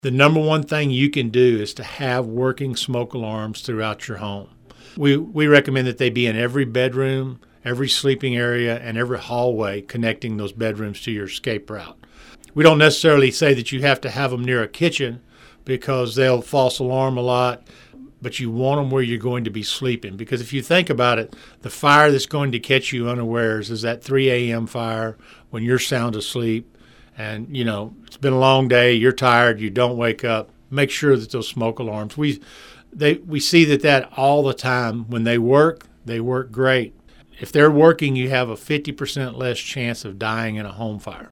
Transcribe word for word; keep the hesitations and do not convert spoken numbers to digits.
The number one thing you can do is to have working smoke alarms throughout your home. We we recommend that they be in every bedroom, every sleeping area, and every hallway connecting those bedrooms to your escape route. We don't necessarily say that you have to have them near a kitchen because they'll false alarm a lot, but you want them where you're going to be sleeping. Because if you think about it, the fire that's going to catch you unawares is that three a.m. fire when you're sound asleep. And, you know, it's been a long day, you're tired, you don't wake up. Make sure that those smoke alarms, we they we see that that all the time. When they work, they work great. If they're working, you have a fifty percent less chance of dying in a home fire.